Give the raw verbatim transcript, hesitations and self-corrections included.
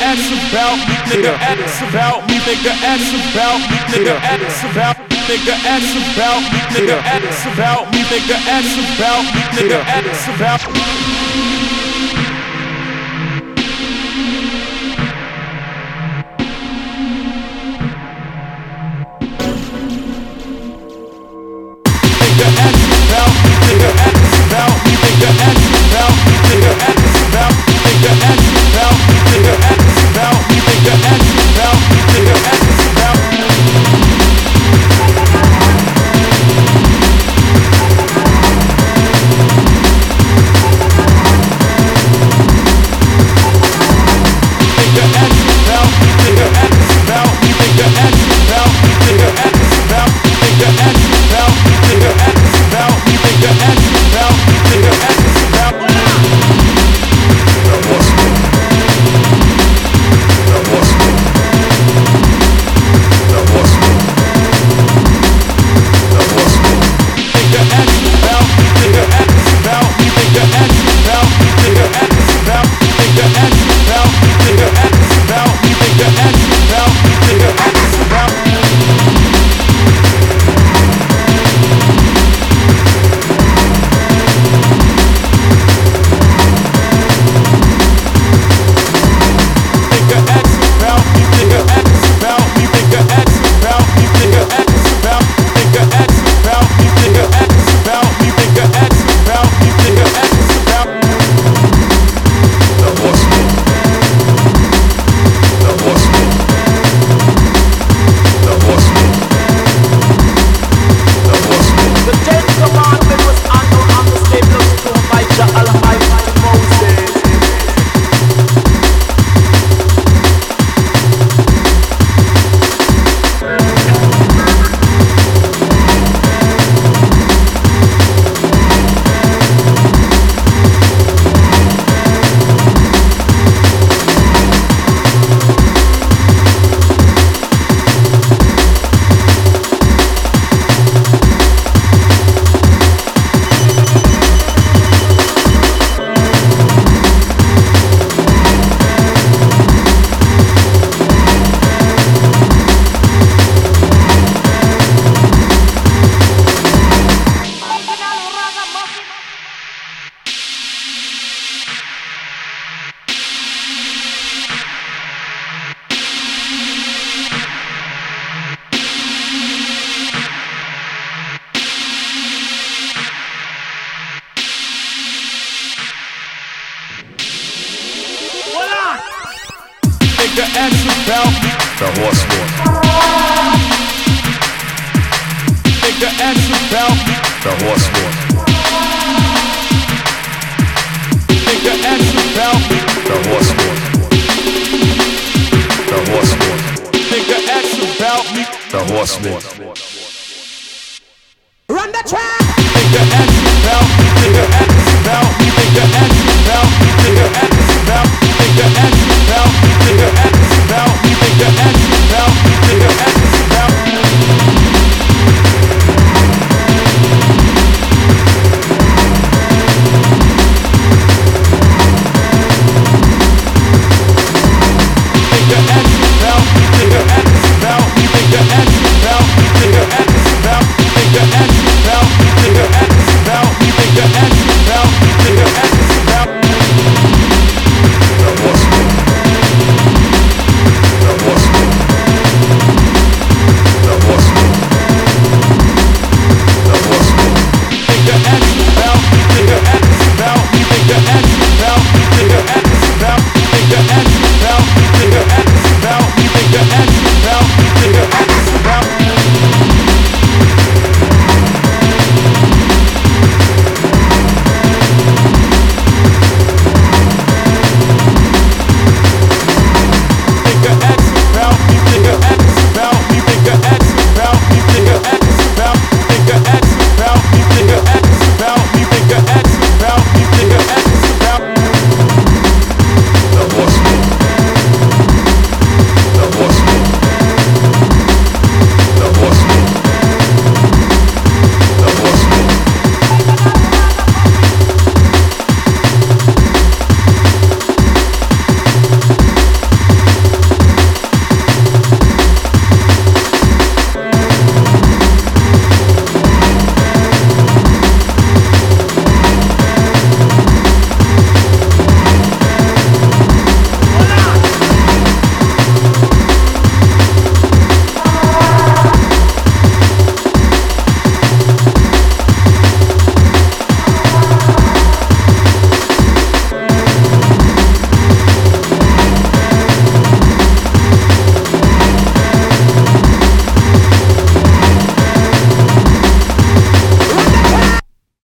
ask about me, nigga ask about me, nigga ask about me, nigga ask about me, nigga ask about me, nigga ask about me, nigga ask about me, nigga ask about me. Nigga ask about me, nigga ask about me, nigga ask about me, nigga ask about me, nigga ask about me, nigga ask about me, nigga ask about me, nigga ask about me. Nigga ask about me, nigga ask about me, nigga ask about me, nigga ask about me, nigga ask about me, nigga ask about me, nigga ask about me, nigga ask about me. The horseman, the horseman, the horseman, the horseman. Nigga ask about me, nigga ask about me, nigga ask about me, nigga ask about me, nigga ask about me, nigga ask about me, nigga ask about me, nigga ask about me. Nigga ask about me, the horseman. Nigga ask about me, the horseman. Nigga ask about me, the horseman. The horseman. Nigga ask about me, the horseman. Run the track. Nigga ask about me, nigga ask about me, nigga ask about me, nigga ask.